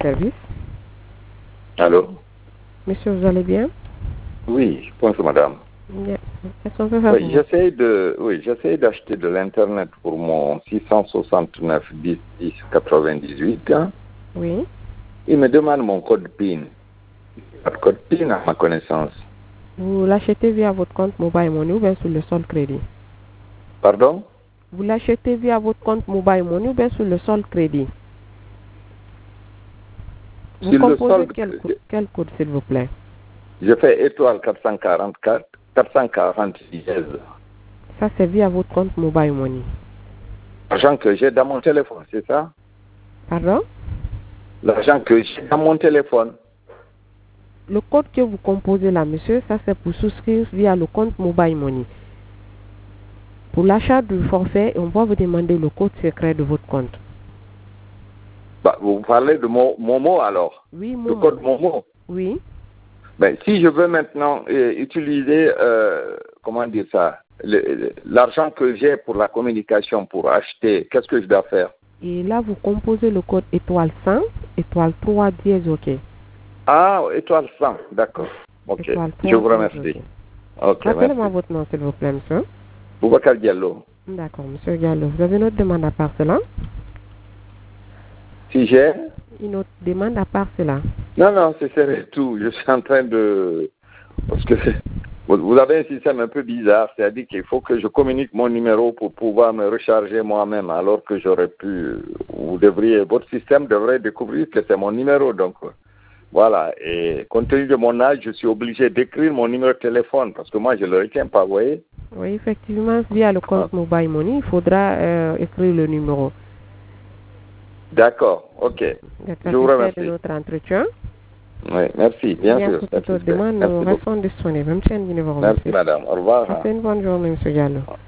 service. Allô? Monsieur, vous allez bien? Oui, bonjour madame. Bien. Qu'est-ce qu'on peut faire pour vous? J'essaie d'acheter de l'internet pour mon 669 10 10 98. Hein. Oui. Il me demande mon code PIN. Pas de code PIN à ma connaissance. Vous l'achetez via votre compte Mobile Money ou bien sur le sol crédit? Pardon? Vous l'achetez via votre compte Mobile Money ou bien sur le sol crédit? Vous Sur le composez sol, quel code, s'il vous plaît? je fais étoile 444, 440 dièse. Ça, c'est via votre compte Mobile Money. L'argent que j'ai dans mon téléphone, c'est ça? Pardon? L'argent que j'ai dans mon téléphone. Le code que vous composez là, monsieur, ça c'est pour souscrire via le compte Mobile Money. Pour l'achat du forfait, on va vous demander le code secret de votre compte. Bah, vous parlez de Momo alors? Oui, Le Momo. code Momo? Oui. Ben, si je veux maintenant utiliser, comment dire ça, l'argent que j'ai pour la communication, pour acheter, qu'est-ce que je dois faire? Et là, vous composez le code étoile 100, étoile 3 dièse OK. Ah, étoile 100, d'accord. Ok, Étoile 3, je vous dièse, remercie. OK. Ok, Rappelez-moi merci. votre nom, s'il vous plaît, monsieur. Boubacar Diallo. D'accord, monsieur Gallo. Vous avez une autre demande à part cela? Si j'ai... Une autre demande à part cela? Non, c'est serré tout. Je suis en train de... Parce que vous avez un système un peu bizarre, c'est-à-dire qu'il faut que je communique mon numéro pour pouvoir me recharger moi-même, alors que j'aurais pu... Votre système devrait découvrir que c'est mon numéro, donc... Voilà, et compte tenu de mon âge, je suis obligé d'écrire mon numéro de téléphone, parce que moi, je ne le retiens pas, vous voyez? Oui, effectivement, via le compte Mobile Money, il faudra écrire le numéro. D'accord, ok. Je vous remercie. De notre entretien. Oui, merci, bien sûr. Pour toute demande, nous restons disponibles. Merci, madame. Au revoir. Passez une bonne journée, monsieur Gallo.